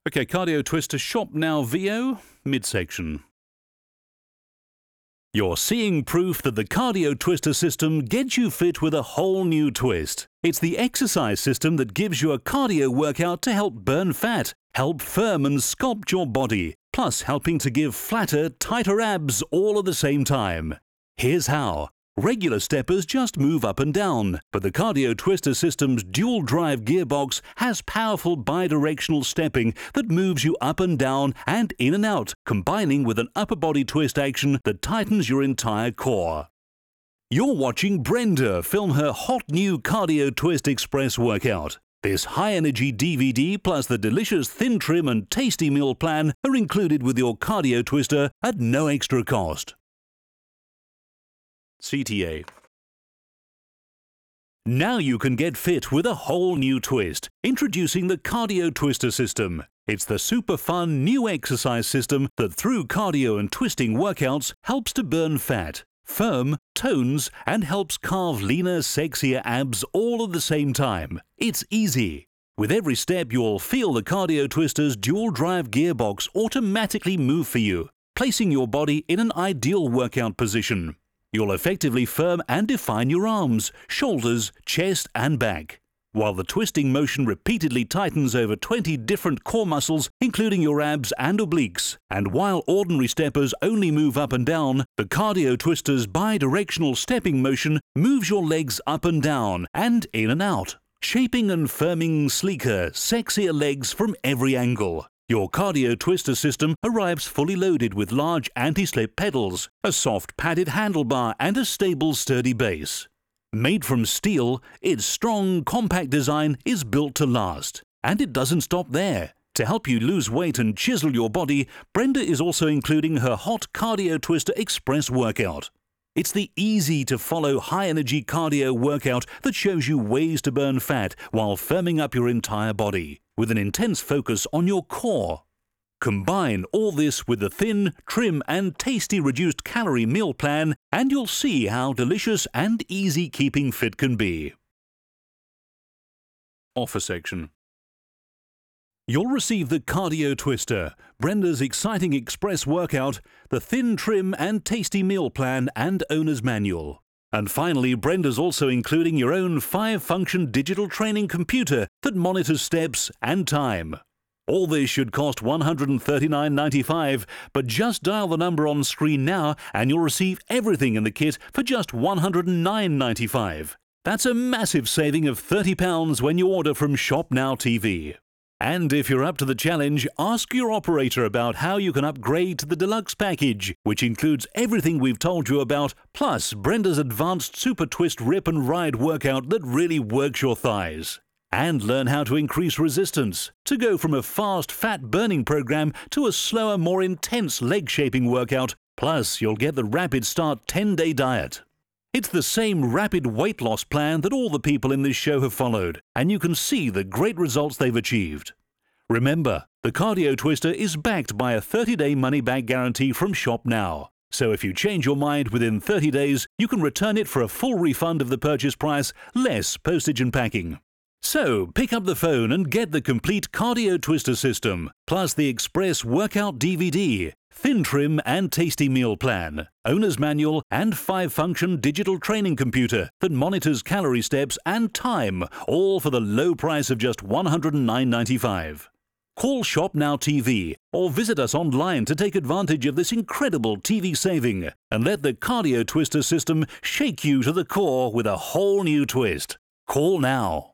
Okay, Cardio Twister Shop Now VO, midsection. You're seeing proof that the Cardio Twister system gets you fit with a whole new twist. It's the exercise system that gives you a cardio workout to help burn fat, help firm and sculpt your body, plus helping to give flatter, tighter abs all at the same time. Here's how. Regular steppers just move up and down, but the Cardio Twister system's dual-drive gearbox has powerful bidirectional stepping that moves you up and down and in and out, combining with an upper body twist action that tightens your entire core. You're watching Brenda film her hot new Cardio Twist Express workout. This high-energy DVD plus the delicious thin trim and tasty meal plan are included with your Cardio Twister at no extra cost. CTA. Now you can get fit with a whole new twist. Introducing the Cardio Twister system. It's the super fun new exercise system that through cardio and twisting workouts helps to burn fat, firm, tones, and helps carve leaner, sexier abs all at the same time. It's easy. With every step you'll feel the Cardio Twister's dual-drive gearbox automatically move for you, placing your body in an ideal workout position. You'll effectively firm and define your arms, shoulders, chest and back, while the twisting motion repeatedly tightens over 20 different core muscles, including your abs and obliques. And while ordinary steppers only move up and down, the Cardio Twister's bidirectional stepping motion moves your legs up and down and in and out, shaping and firming sleeker, sexier legs from every angle. Your Cardio Twister system arrives fully loaded with large anti-slip pedals, a soft padded handlebar and a stable sturdy base. Made from steel, its strong, compact design is built to last. And it doesn't stop there. To help you lose weight and chisel your body, Brenda is also including her hot Cardio Twister Express workout. It's the easy-to-follow high-energy cardio workout that shows you ways to burn fat while firming up your entire body, with an intense focus on your core. Combine all this with the thin, trim and tasty reduced calorie meal plan and you'll see how delicious and easy keeping fit can be. Offer section. You'll receive the Cardio Twister, Brenda's exciting express workout, the thin, trim and tasty meal plan and owner's manual. And finally, Brenda's also including your own 5-function digital training computer that monitors steps and time. All this should cost $139.95, but just dial the number on screen now and you'll receive everything in the kit for just $109.95. That's a massive saving of £30 when you order from Shop Now TV. And if you're up to the challenge, ask your operator about how you can upgrade to the deluxe package, which includes everything we've told you about, plus Brenda's advanced Super Twist Rip and Ride workout that really works your thighs. And learn how to increase resistance, to go from a fast fat-burning program to a slower, more intense leg-shaping workout, plus you'll get the Rapid Start 10-day diet. It's the same rapid weight loss plan that all the people in this show have followed, and you can see the great results they've achieved. Remember, the Cardio Twister is backed by a 30-day money-back guarantee from Shop Now. So if you change your mind within 30 days, you can return it for a full refund of the purchase price, less postage and packing. So pick up the phone and get the complete Cardio Twister system, plus the Express Workout DVD, thin trim and tasty meal plan, owner's manual and 5-function digital training computer that monitors calorie steps and time, all for the low price of just $109.95. Call Shop Now TV or visit us online to take advantage of this incredible TV saving and let the Cardio Twister system shake you to the core with a whole new twist. Call now.